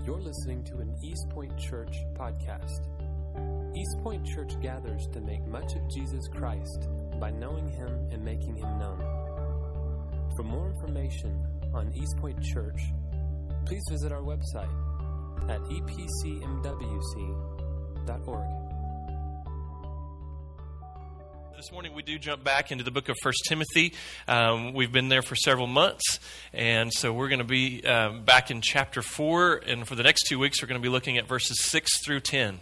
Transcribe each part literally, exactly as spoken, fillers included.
You're listening to an East Point Church podcast. East Point Church gathers to make much of Jesus Christ by knowing Him and making Him known. For more information on East Point Church, please visit our website at e p c m w c dot org. This morning we do jump back into the book of First Timothy. Um, we've been there for several months, and so we're going to be um, back in chapter four, and for the next two weeks we're going to be looking at verses six through ten.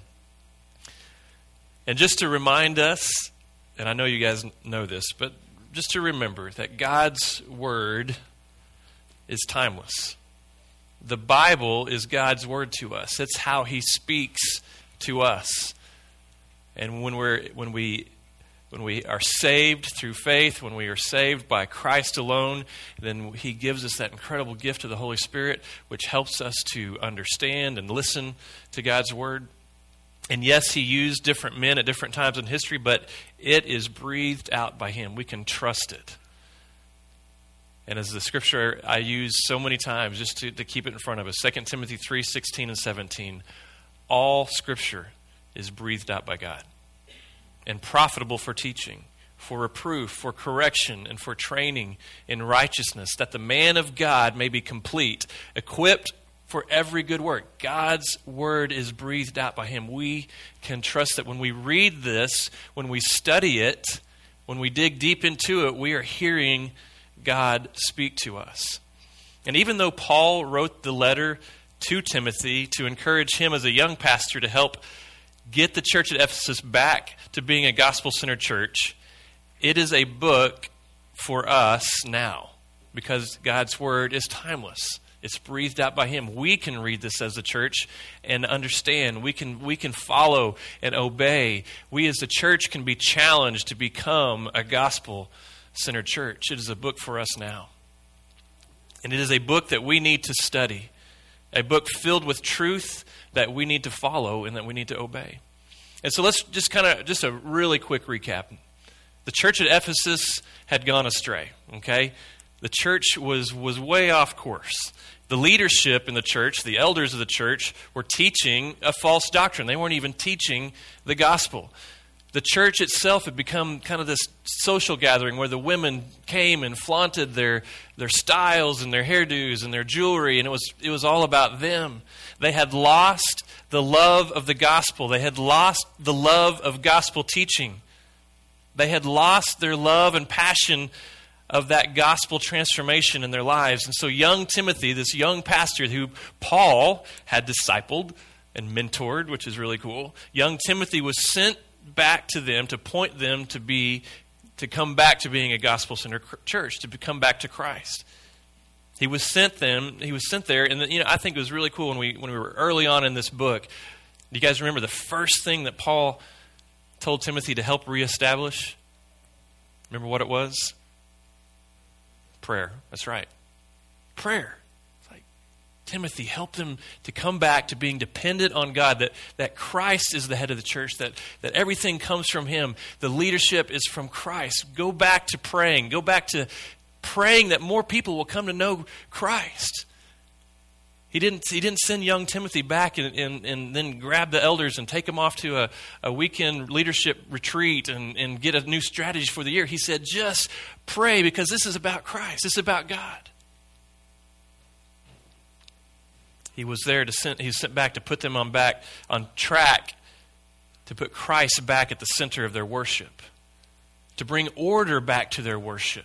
And just to remind us, and I know you guys know this, but just to remember that God's Word is timeless. The Bible is God's Word to us. It's how He speaks to us. And when we're when we When we are saved through faith, when we are saved by Christ alone, then He gives us that incredible gift of the Holy Spirit, which helps us to understand and listen to God's Word. And yes, He used different men at different times in history, but it is breathed out by Him. We can trust it. And as the scripture I use so many times, just to, to keep it in front of us, Second Timothy three sixteen and seventeen, all scripture is breathed out by God and profitable for teaching, for reproof, for correction, and for training in righteousness, that the man of God may be complete, equipped for every good work. God's word is breathed out by Him. We can trust that when we read this, when we study it, when we dig deep into it, we are hearing God speak to us. And even though Paul wrote the letter to Timothy to encourage him as a young pastor to help get the church at Ephesus back to being a gospel-centered church, it is a book for us now because God's word is timeless. It's breathed out by Him. We can read this as a church and understand. We can we can follow and obey. We as a church can be challenged to become a gospel-centered church. It is a book for us now. And it is a book that we need to study. A book filled with truth that we need to follow and that we need to obey. And so let's just kind of, just a really quick recap. The church at Ephesus had gone astray, okay? The church was, was way off course. The leadership in the church, the elders of the church, were teaching a false doctrine. They weren't even teaching the gospel. The church itself had become kind of this social gathering where the women came and flaunted their their styles and their hairdos and their jewelry, and it was it was all about them. They had lost the love of the gospel. They had lost the love of gospel teaching. They had lost their love and passion of that gospel transformation in their lives. And so young Timothy, this young pastor who Paul had discipled and mentored, which is really cool, young Timothy was sent back to them to point them to be to come back to being a gospel-centered church, to come back to Christ. He was sent them. He was sent there, and you know I think it was really cool when we when we were early on in this book. Do you guys remember the first thing that Paul told Timothy to help reestablish? Remember what it was? Prayer. That's right. Prayer. Timothy, help them to come back to being dependent on God, that, that Christ is the head of the church, that, that everything comes from Him. The leadership is from Christ. Go back to praying. Go back to praying that more people will come to know Christ. He didn't, he didn't send young Timothy back and, and, and then grab the elders and take them off to a, a weekend leadership retreat and, and get a new strategy for the year. He said, just pray because this is about Christ. This is about God. He was there to send, he was sent back to put them on back on track, to put Christ back at the center of their worship, to bring order back to their worship.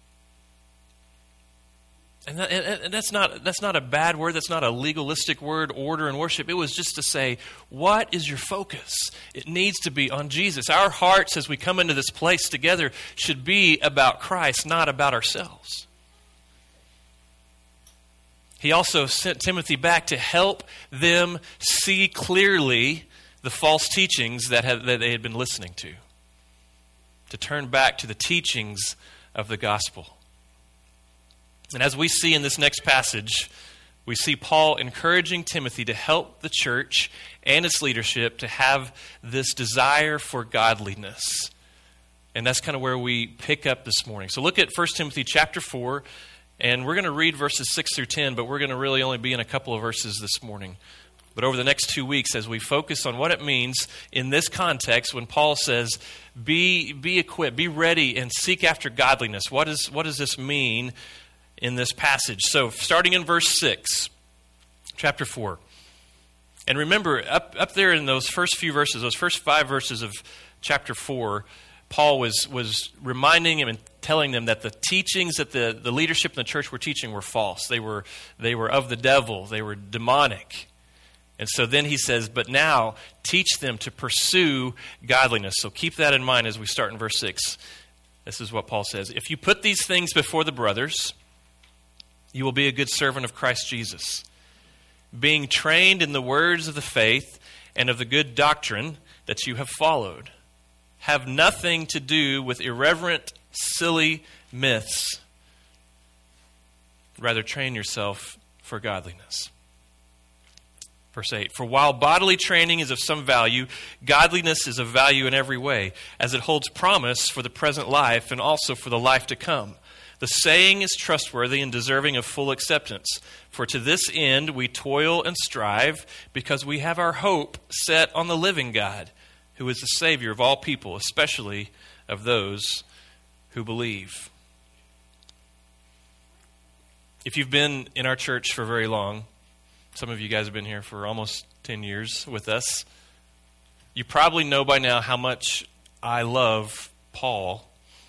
And, that, and, and that's not that's not a bad word. That's not a legalistic word, order and worship. It was just to say, what is your focus? It needs to be on Jesus. Our hearts, as we come into this place together, should be about Christ, not about ourselves. He also sent Timothy back to help them see clearly the false teachings that, had, that they had been listening to. To turn back to the teachings of the gospel. And as we see in this next passage, we see Paul encouraging Timothy to help the church and its leadership to have this desire for godliness. And that's kind of where we pick up this morning. So look at First Timothy chapter four. And we're going to read verses six through ten, but we're going to really only be in a couple of verses this morning. But over the next two weeks, as we focus on what it means in this context, when Paul says, be be equipped, be ready, and seek after godliness, what, is, what does this mean in this passage? So starting in verse six, chapter four. And remember, up, up there in those first few verses, those first five verses of chapter four, Paul was, was reminding him and telling them that the teachings that the, the leadership in the church were teaching were false. They were, they were of the devil. They were demonic. And so then he says, but now teach them to pursue godliness. So keep that in mind as we start in verse six. This is what Paul says. If you put these things before the brothers, you will be a good servant of Christ Jesus, being trained in the words of the faith and of the good doctrine that you have followed. Have nothing to do with irreverent, silly myths. Rather, train yourself for godliness. Verse eight, for while bodily training is of some value, godliness is of value in every way, as it holds promise for the present life and also for the life to come. The saying is trustworthy and deserving of full acceptance. For to this end we toil and strive, because we have our hope set on the living God, who is the Savior of all people, especially of those who believe. If you've been in our church for very long, some of you guys have been here for almost ten years with us, you probably know by now how much I love Paul.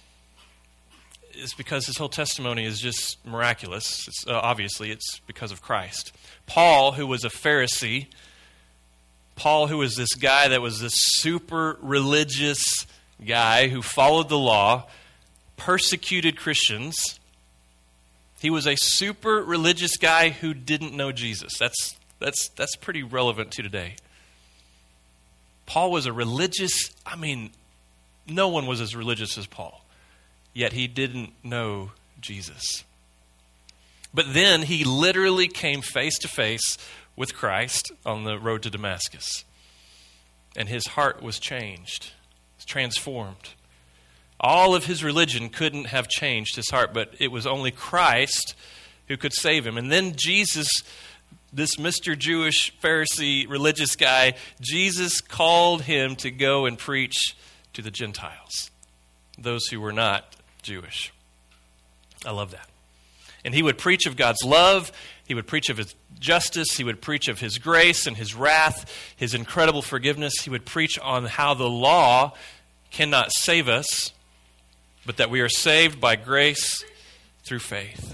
It's because his whole testimony is just miraculous. It's, uh, obviously, it's because of Christ. Paul, who was a Pharisee, Paul, who was this guy that was this super religious guy who followed the law, persecuted Christians. He was a super religious guy who didn't know Jesus. That's, that's, that's pretty relevant to today. Paul was a religious, I mean, no one was as religious as Paul. Yet he didn't know Jesus. But then he literally came face to face with Christ on the road to Damascus. And his heart was changed, transformed. All of his religion couldn't have changed his heart, but it was only Christ who could save him. And then Jesus, this Mister Jewish Pharisee religious guy, Jesus called him to go and preach to the Gentiles, those who were not Jewish. I love that. And he would preach of God's love. He would preach of his justice. He would preach of his grace and his wrath, his incredible forgiveness. He would preach on how the law cannot save us, but that we are saved by grace through faith.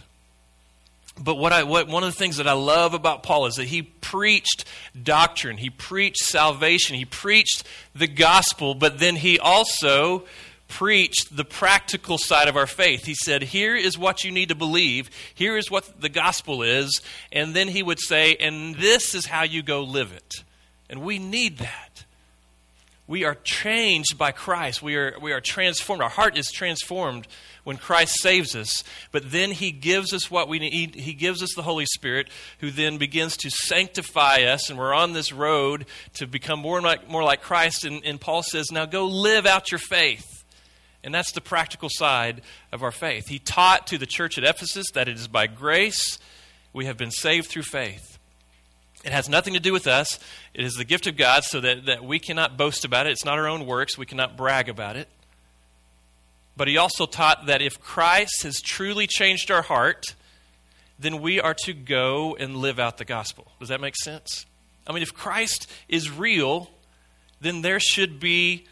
But what I what one of the things that I love about Paul is that he preached doctrine. He preached salvation. He preached the gospel, but then he also preached the practical side of our faith. He said, here is what you need to believe. Here is what the gospel is. And then he would say, and this is how you go live it. And we need that. We are changed by Christ. We are, we are transformed. Our heart is transformed when Christ saves us. But then he gives us what we need. He gives us the Holy Spirit, who then begins to sanctify us. And we're on this road to become more like, more like Christ. And, and Paul says, now go live out your faith. And that's the practical side of our faith. He taught to the church at Ephesus that it is by grace we have been saved through faith. It has nothing to do with us. It is the gift of God, so that, that we cannot boast about it. It's not our own works. We cannot brag about it. But he also taught that if Christ has truly changed our heart, then we are to go and live out the gospel. Does that make sense? I mean, if Christ is real, then there should be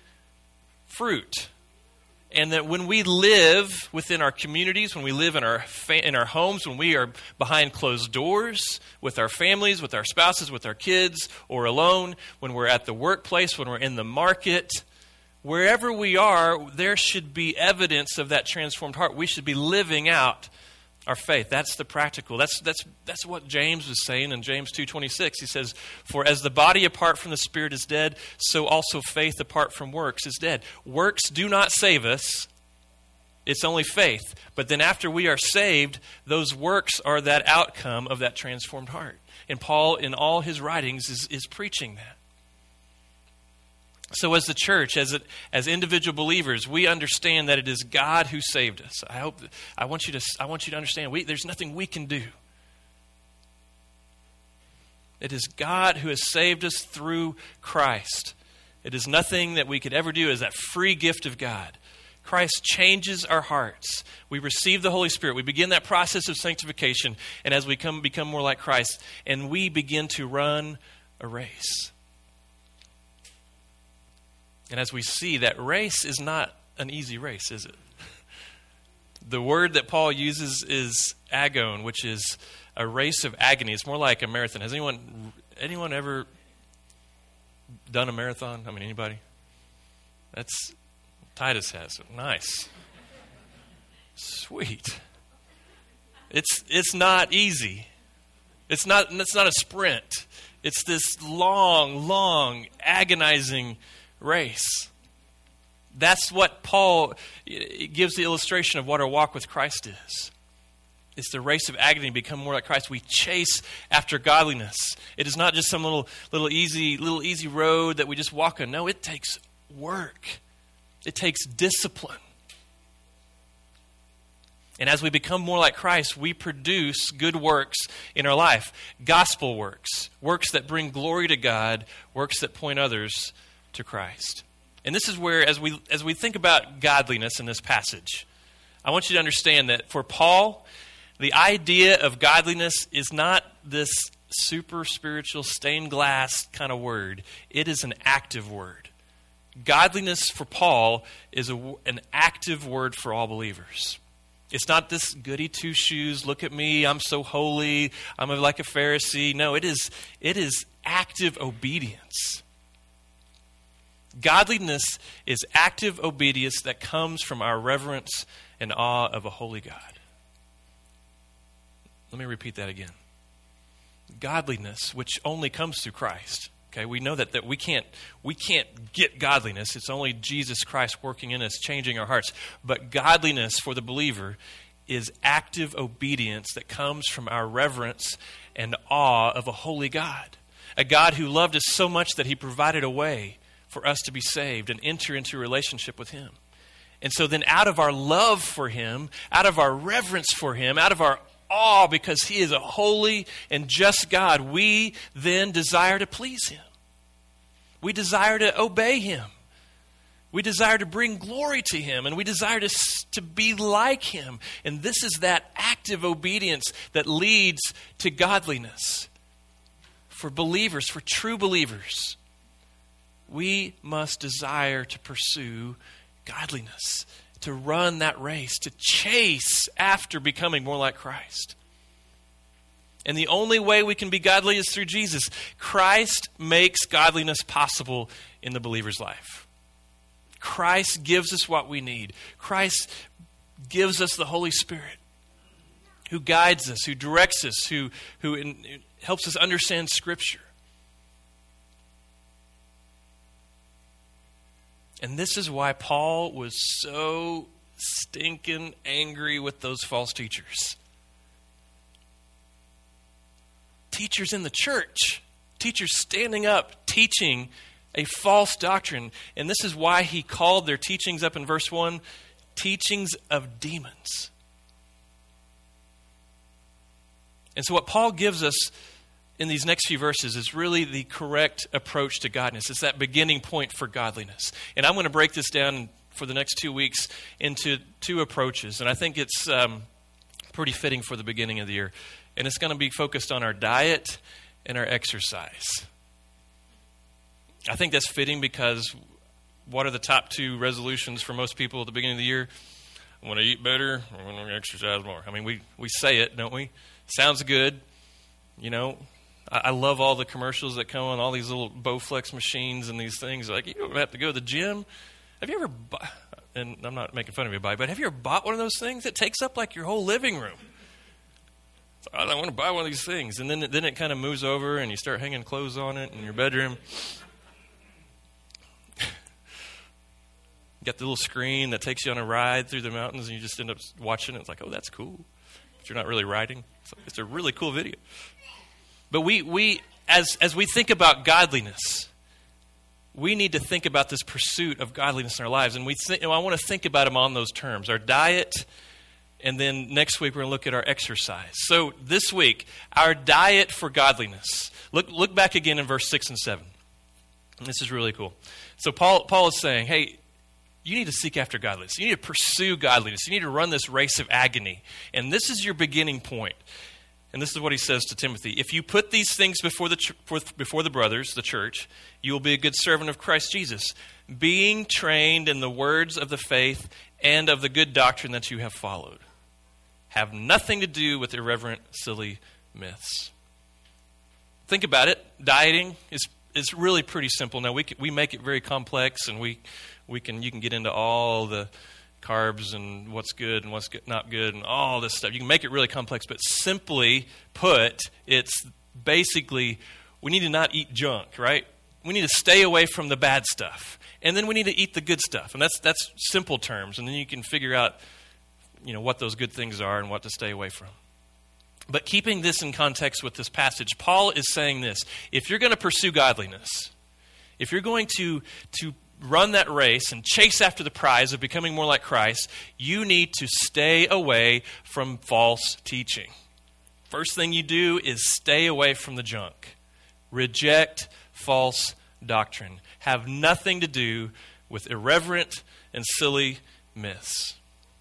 fruit. And that when we live within our communities, when we live in our fa- in our homes, when we are behind closed doors with our families, with our spouses, with our kids, or alone, when we're at the workplace, when we're in the market, wherever we are, there should be evidence of that transformed heart. We should be living out our faith. That's the practical. That's that's that's what James was saying in James two twenty-six. He says, for as the body apart from the spirit is dead, so also faith apart from works is dead. Works do not save us. It's only faith. But then after we are saved, those works are that outcome of that transformed heart. And Paul, in all his writings, is, is preaching that. So as the church, as it, as individual believers, we understand that it is God who saved us. I hope, I want you to, I want you to understand, we, there's nothing we can do. It is God who has saved us through Christ. It is nothing that we could ever do. It is that free gift of God. Christ changes our hearts. We receive the Holy Spirit. We begin that process of sanctification, and as we come become more like Christ, and we begin to run a race. And as we see, that race is not an easy race, is it? The word that Paul uses is agon, which is a race of agony. It's more like a marathon. Has anyone anyone ever done a marathon? I mean, anybody? That's Titus has. Nice. Sweet. It's it's not easy. It's not it's not a sprint. It's this long, long, agonizing race. That's what Paul it gives the illustration of what our walk with Christ is. It's the race of agony to become more like Christ. We chase after godliness. It is not just some little little easy little easy road that we just walk on. No, it takes work. It takes discipline. And as we become more like Christ, we produce good works in our life. Gospel works. Works that bring glory to God. Works that point others to Christ. And this is where, as we as we think about godliness in this passage, I want you to understand that for Paul, the idea of godliness is not this super spiritual stained glass kind of word. It is an active word. Godliness for Paul is a, an active word for all believers. It's not this goody two-shoes, look at me, I'm so holy, I'm like a Pharisee. No, it is it is active obedience. Godliness is active obedience that comes from our reverence and awe of a holy God. Let me repeat that again. Godliness, which only comes through Christ. Okay, we know that, that we can't we can't get godliness. It's only Jesus Christ working in us, changing our hearts. But godliness for the believer is active obedience that comes from our reverence and awe of a holy God. A God who loved us so much that he provided a way for us to be saved and enter into a relationship with him. And so then out of our love for him, out of our reverence for him, out of our awe because he is a holy and just God, we then desire to please him. We desire to obey him. We desire to bring glory to him, and we desire to, to be like him. And this is that active obedience that leads to godliness. For believers, for true believers, we must desire to pursue godliness, to run that race, to chase after becoming more like Christ. And the only way we can be godly is through Jesus. Christ makes godliness possible in the believer's life. Christ gives us what we need. Christ gives us the Holy Spirit who guides us, who directs us, who, who in, helps us understand Scripture. And this is why Paul was so stinking angry with those false teachers. Teachers in the church. Teachers standing up, teaching a false doctrine. And this is why he called their teachings up in verse one, teachings of demons. And so what Paul gives us in these next few verses is really the correct approach to godliness. It's that beginning point for godliness. And I'm going to break this down for the next two weeks into two approaches. And I think it's um, pretty fitting for the beginning of the year. And it's going to be focused on our diet and our exercise. I think that's fitting because what are the top two resolutions for most people at the beginning of the year? I want to eat better, I want to exercise more. I mean, we, we say it, don't we? Sounds good. You know, I love all the commercials that come on all these little Bowflex machines and these things. Like, you don't have to go to the gym. Have you ever bought, and I'm not making fun of anybody, but have you ever bought one of those things that takes up like your whole living room? So I want to buy one of these things. And then, then it kind of moves over and you start hanging clothes on it in your bedroom. You got the little screen that takes you on a ride through the mountains and you just end up watching it. It's like, oh, that's cool. But you're not really riding. So it's a really cool video. But we, we as as we think about godliness, we need to think about this pursuit of godliness in our lives. And we think, you know, I want to think about them on those terms. Our diet, and then next week we're going to look at our exercise. So this week, our diet for godliness. Look, look back again in verse six and seven. And this is really cool. So Paul, Paul is saying, hey, you need to seek after godliness. You need to pursue godliness. You need to run this race of agony. And this is your beginning point. And this is what he says to Timothy. If you put these things before the ch- before the brothers, the church, you will be a good servant of Christ Jesus, being trained in the words of the faith and of the good doctrine that you have followed. Have nothing to do with irreverent, silly myths. Think about it. Dieting is is really pretty simple. Now we can, we make it very complex, and we we can you can get into all the carbs and what's good and what's good, not good and all this stuff. You can make it really complex, but simply put, it's basically we need to not eat junk, right? We need to stay away from the bad stuff. And then we need to eat the good stuff. And that's that's simple terms. And then you can figure out, you know, what those good things are and what to stay away from. But keeping this in context with this passage, Paul is saying this. If you're going to pursue godliness, if you're going to to run that race and chase after the prize of becoming more like Christ, you need to stay away from false teaching. First thing you do is stay away from the junk. Reject false doctrine. Have nothing to do with irreverent and silly myths.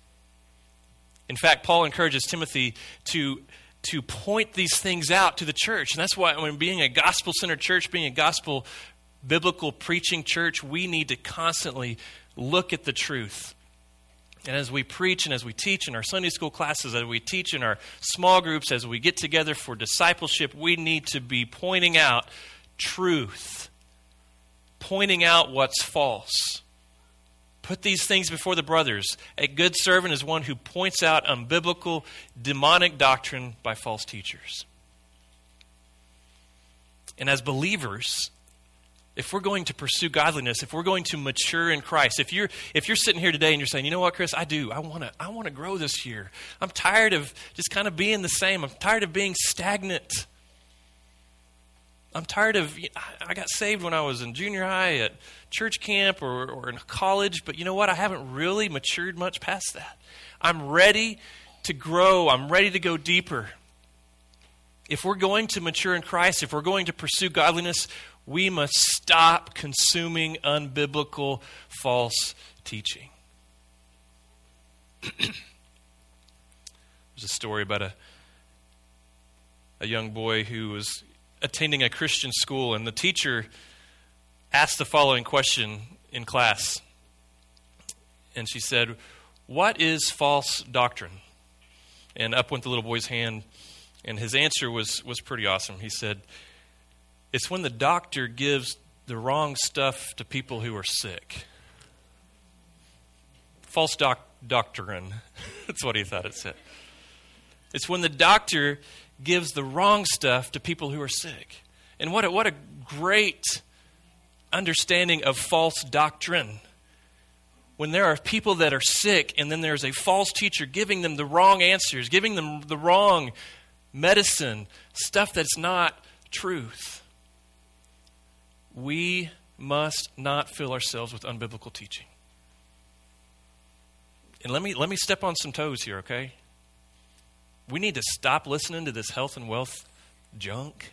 In fact, Paul encourages Timothy to to point these things out to the church. And that's why when being a gospel-centered church, being a gospel biblical preaching church, we need to constantly look at the truth. And as we preach and as we teach in our Sunday school classes, as we teach in our small groups, as we get together for discipleship, we need to be pointing out truth, pointing out what's false. Put these things before the brothers. A good servant is one who points out unbiblical, demonic doctrine by false teachers. And as believers, if we're going to pursue godliness, if we're going to mature in Christ, if you're if you're sitting here today and you're saying, you know what, Chris, I do. I want to I want to grow this year. I'm tired of just kind of being the same. I'm tired of being stagnant. I'm tired of, I got saved when I was in junior high at church camp or, or in college, but you know what? I haven't really matured much past that. I'm ready to grow. I'm ready to go deeper. If we're going to mature in Christ, if we're going to pursue godliness, we must stop consuming unbiblical false teaching. There's a story about a, a young boy who was attending a Christian school, and the teacher asked the following question in class. And she said, "What is false doctrine?" And up went the little boy's hand, and his answer was, was pretty awesome. He said, "It's when the doctor gives the wrong stuff to people who are sick." False doc- doctrine. That's what he thought it said. It's when the doctor gives the wrong stuff to people who are sick. And what a, what a great understanding of false doctrine. When there are people that are sick and then there's a false teacher giving them the wrong answers, giving them the wrong medicine, stuff that's not truth. We must not fill ourselves with unbiblical teaching. And let me let me step on some toes here, okay? We need to stop listening to this health and wealth junk.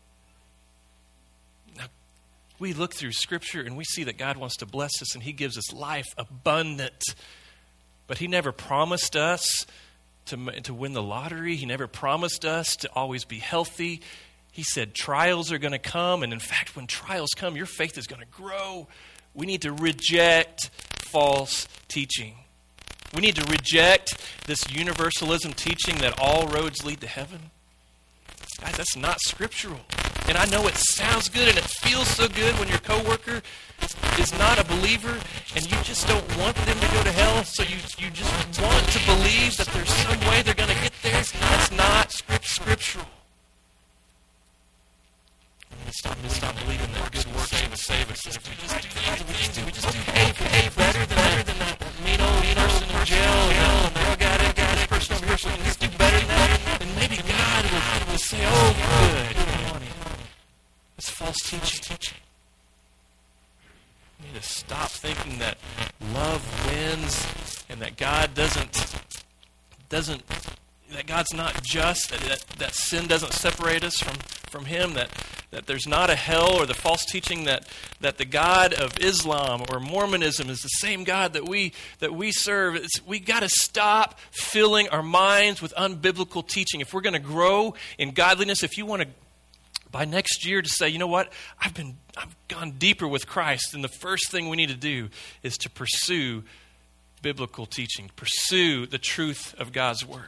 Now, we look through Scripture and we see that God wants to bless us and He gives us life abundant. But He never promised us to, to win the lottery. He never promised us to always be healthy. He said trials are going to come. And in fact, when trials come, your faith is going to grow. We need to reject false teaching. We need to reject this universalism teaching that all roads lead to heaven. Guys, that's not scriptural. And I know it sounds good and it feels so good when your coworker is not a believer and you just don't want them to go to hell, so you, you just want to believe that there's some way they're going to get there. That's not script, scriptural. Stop, stop believing that good works are going to save us. If we just do these things, we just do hey, hey, better than better than that mean old person in jail. And I got it, got it. Person over here, so we can just do better than that. And maybe God will, will say, "Oh, good." That's false teaching. We need to stop thinking that love wins and that God doesn't, doesn't that God's not just, that, that, that sin doesn't separate us from, from Him, that, that there's not a hell, or the false teaching that, that the God of Islam or Mormonism is the same God that we that we serve. It's, we got to stop filling our minds with unbiblical teaching. If we're going to grow in godliness, if you want to, by next year, to say, you know what, I've been I've gone deeper with Christ, then the first thing we need to do is to pursue biblical teaching, pursue the truth of God's Word.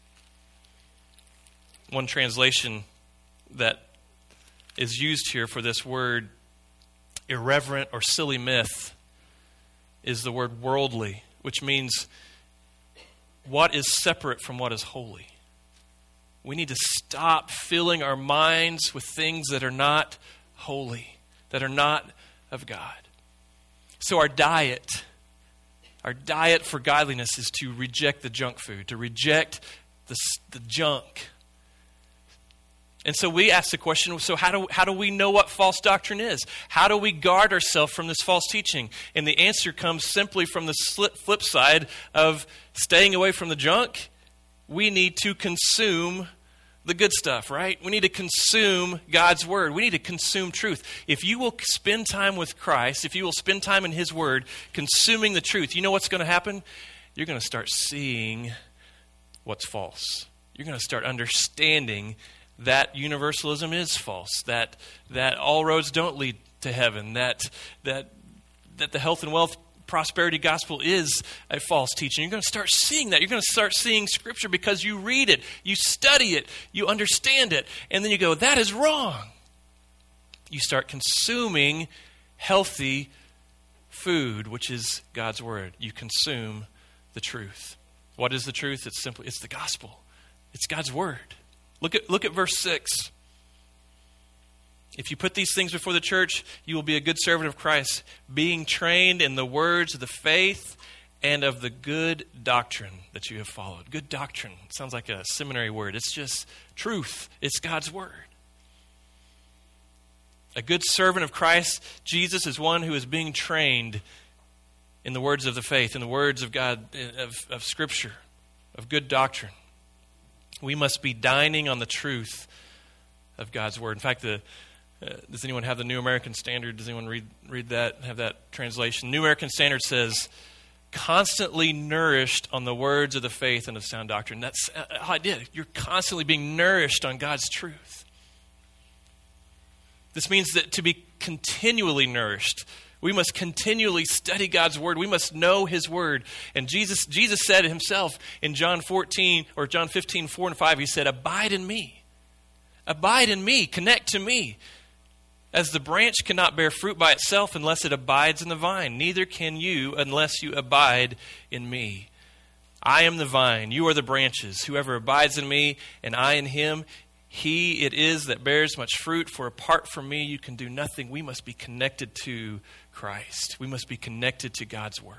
One translation that is used here for this word irreverent or silly myth is the word worldly, which means what is separate from what is holy. We need to stop filling our minds with things that are not holy, that are not of God. So our diet, our diet for godliness is to reject the junk food, to reject the, the junk. And so we ask the question, so how do, how do we know what false doctrine is? How do we guard ourselves from this false teaching? And the answer comes simply from the flip side of staying away from the junk. We need to consume the good stuff, right? We need to consume God's Word. We need to consume truth. If you will spend time with Christ, if you will spend time in His Word, consuming the truth, you know what's going to happen? You're going to start seeing what's false. You're going to start understanding that universalism is false, that that all roads don't lead to heaven, that that that the health and wealth prosperity gospel is a false teaching. You're going to start seeing that. You're going to start seeing Scripture because you read it, you study it, you understand it, and then you go, that is wrong. You start consuming healthy food, which is God's Word. You consume the truth. What is the truth? It's simply, it's the gospel. It's God's Word. Look at look at verse six. If you put these things before the church, you will be a good servant of Christ, being trained in the words of the faith and of the good doctrine that you have followed. Good doctrine. Sounds like a seminary word. It's just truth. It's God's Word. A good servant of Christ, Jesus, is one who is being trained in the words of the faith, in the words of God, of, of Scripture, of good doctrine. We must be dining on the truth of God's Word. In fact, the uh, does anyone have the New American Standard? Does anyone read read that, have that translation? New American Standard says, constantly nourished on the words of the faith and of sound doctrine. That's how I did. You're constantly being nourished on God's truth. This means that to be continually nourished, we must continually study God's Word. We must know His Word. And Jesus Jesus said it Himself in John fourteen or John fifteen, four and five. He said, abide in me. Abide in me. Connect to me. As the branch cannot bear fruit by itself unless it abides in the vine, neither can you unless you abide in me. I am the vine, you are the branches. Whoever abides in me and I in him, he it is that bears much fruit, for apart from me you can do nothing. We must be connected to Christ. We must be connected to God's Word.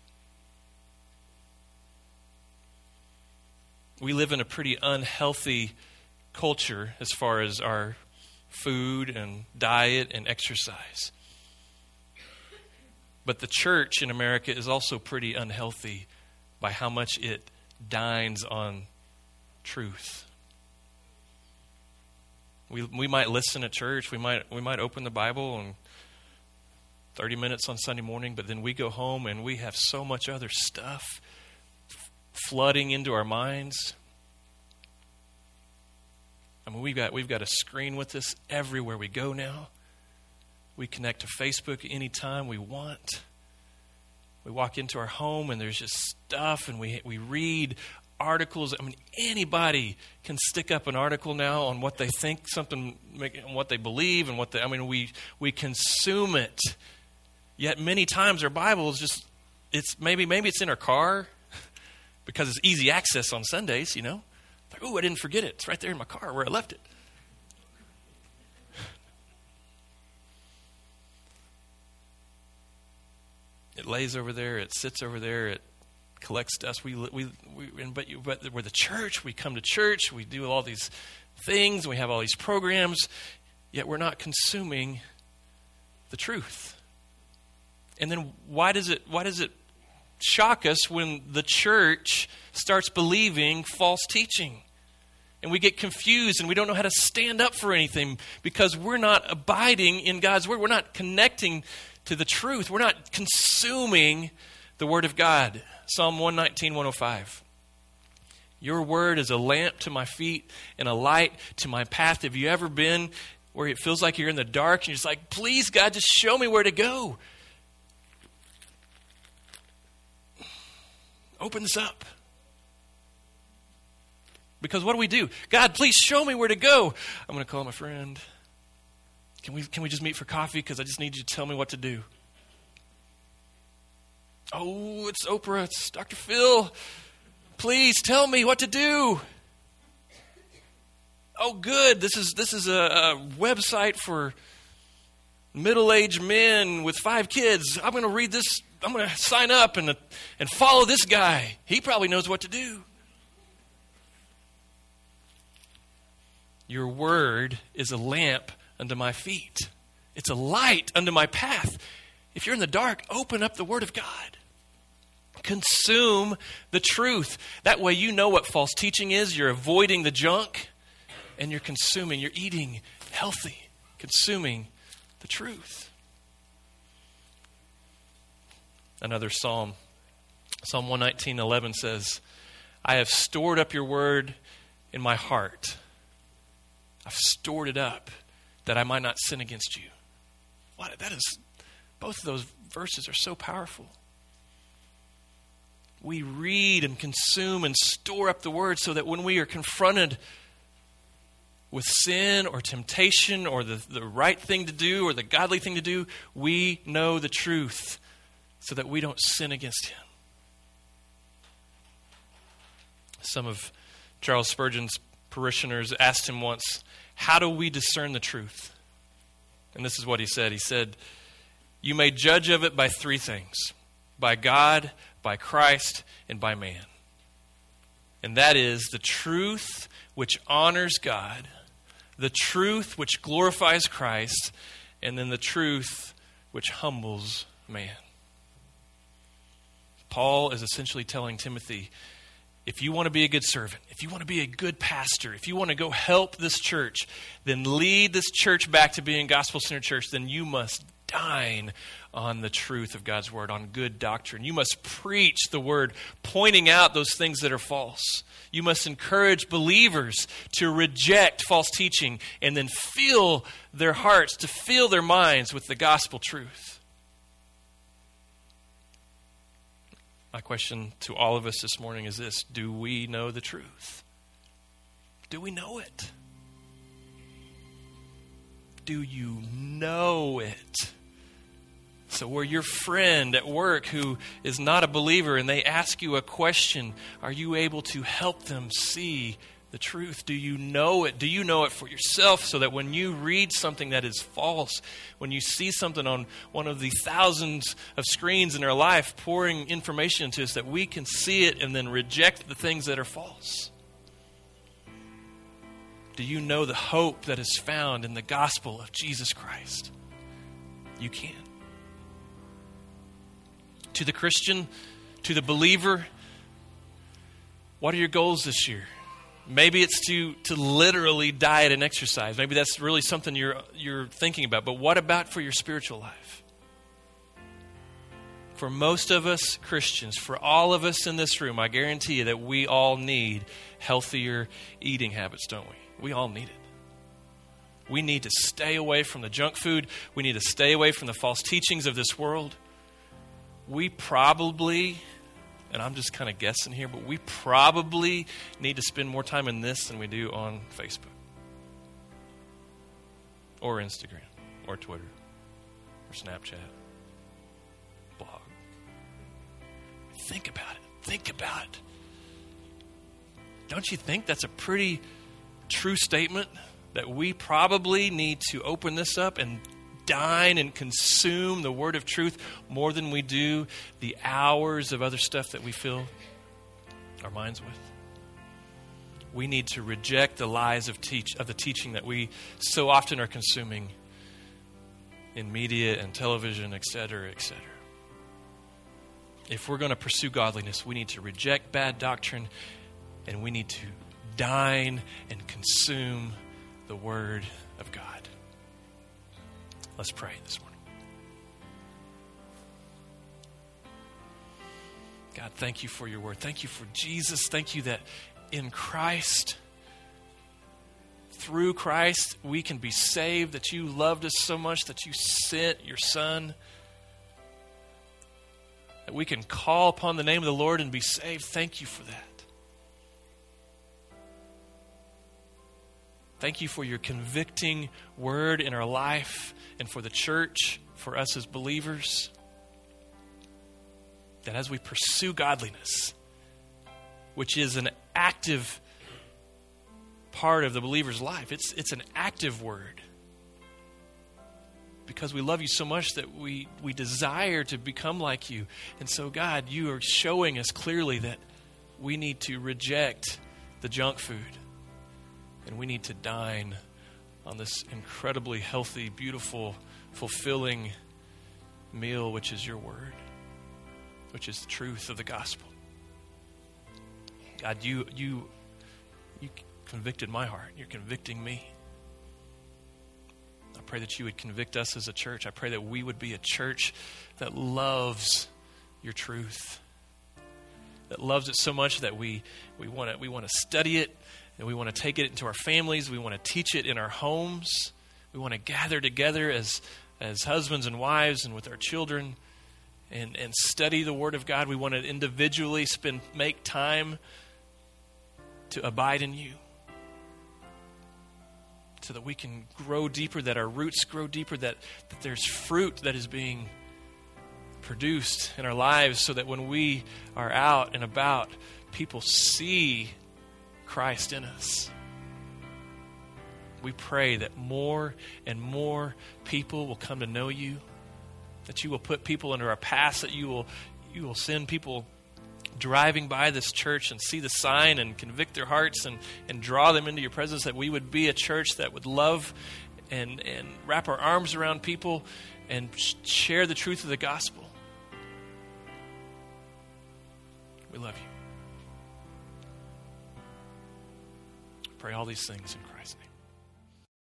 We live in a pretty unhealthy culture as far as our food and diet and exercise. But the church in America is also pretty unhealthy by how much it dines on truth. We we might listen at church, we might we might open the Bible and thirty minutes on Sunday morning, but then we go home and we have so much other stuff f- flooding into our minds. I mean, we've got we've got a screen with us everywhere we go now. We connect to Facebook anytime we want. We walk into our home and there's just stuff, and we we read articles. I mean, anybody can stick up an article now on what they think, something, on what they believe, and what they. I mean, we we consume it. Yet many times our Bible is just it's maybe maybe it's in our car because it's easy access on Sundays. You know. Like, oh, I didn't forget it. It's right there in my car where I left it. It lays over there. It sits over there. It collects dust. We, we, we but, you, but we're the church. We come to church. We do all these things. We have all these programs. Yet we're not consuming the truth. And then why does it why does it shock us when the church starts believing false teaching? And we get confused and we don't know how to stand up for anything because we're not abiding in God's word. We're not connecting to the truth. We're not consuming the word of God. Psalm one nineteen, one oh five. Your word is a lamp to my feet and a light to my path. Have you ever been where it feels like you're in the dark and you're just like, please, God, just show me where to go? Open this up. Because what do we do? God, please show me where to go. I'm going to call my friend. Can we can we just meet for coffee? Because I just need you to tell me what to do. Oh, it's Oprah. It's Doctor Phil. Please tell me what to do. Oh, good. This is this is a, a website for middle-aged men with five kids. I'm going to read this. I'm going to sign up and and follow this guy. He probably knows what to do. Your word is a lamp unto my feet. It's a light unto my path. If you're in the dark, open up the word of God. Consume the truth. That way you know what false teaching is. You're avoiding the junk and you're consuming. You're eating healthy, consuming the truth. Another psalm, Psalm one nineteen, eleven says, I have stored up your word in my heart. I've stored it up that I might not sin against you. What, that is, both of those verses are so powerful. We read and consume and store up the word so that when we are confronted with sin or temptation or the, the right thing to do or the godly thing to do, we know the truth so that we don't sin against him. Some of Charles Spurgeon's parishioners asked him once, how do we discern the truth? And this is what he said. He said, you may judge of it by three things: by God, by Christ, and by man. And that is the truth which honors God, the truth which glorifies Christ, and then the truth which humbles man. Paul is essentially telling Timothy, if you want to be a good servant, if you want to be a good pastor, if you want to go help this church, then lead this church back to being gospel-centered church, then you must dine on the truth of God's word, on good doctrine. You must preach the word, pointing out those things that are false. You must encourage believers to reject false teaching and then fill their hearts, to fill their minds with the gospel truth. My question to all of us this morning is this: do we know the truth? Do we know it? Do you know it? So where your friend at work who is not a believer and they ask you a question, are you able to help them see the truth? Do you know it? Do you know it for yourself so that when you read something that is false, when you see something on one of the thousands of screens in our life pouring information into us, that we can see it and then reject the things that are false? Do you know the hope that is found in the gospel of Jesus Christ? You can. To the Christian, to the believer, what are your goals this year? Maybe it's to, to literally diet and exercise. Maybe that's really something you're you're thinking about. But what about for your spiritual life? For most of us Christians, for all of us in this room, I guarantee you that we all need healthier eating habits, don't we? We all need it. We need to stay away from the junk food. We need to stay away from the false teachings of this world. We probably, and I'm just kind of guessing here, but we probably need to spend more time in this than we do on Facebook or Instagram or Twitter or Snapchat, blog. Think about it. Think about it. Don't you think that's a pretty true statement? That we probably need to open this up and dine and consume the word of truth more than we do the hours of other stuff that we fill our minds with. We need to reject the lies of teach of the teaching that we so often are consuming in media and television, et cetera, et cetera. if we're going to pursue godliness, we need to reject bad doctrine, and we need to dine and consume the Word of God. Let's pray this morning. God, thank you for your Word. Thank you for Jesus. Thank you that in Christ, through Christ, we can be saved, that you loved us so much that you sent your Son, that we can call upon the name of the Lord and be saved. Thank you for that. Thank you for your convicting word in our life and for the church, for us as believers, that as we pursue godliness, which is an active part of the believer's life, it's, it's an active word. Because we love you so much that we, we desire to become like you. And so, God, you are showing us clearly that we need to reject the junk food. And we need to dine on this incredibly healthy, beautiful, fulfilling meal, which is your word, which is the truth of the gospel. God, you, you, you convicted my heart. You're convicting me. I pray that you would convict us as a church. I pray that we would be a church that loves your truth, that loves it so much that we we want to we want to study it, and we want to take it into our families. We want to teach it in our homes. We want to gather together as as husbands and wives and with our children and, and study the Word of God. We want to individually spend make time to abide in you, so that we can grow deeper, that our roots grow deeper, that, that there's fruit that is being produced in our lives, so that when we are out and about, people see Christ in us. We pray that more and more people will come to know you, that you will put people into our paths, that you will you will send people driving by this church and see the sign and convict their hearts and, and draw them into your presence, that we would be a church that would love and, and wrap our arms around people and share the truth of the gospel. We love you. I pray all these things in Christ's name.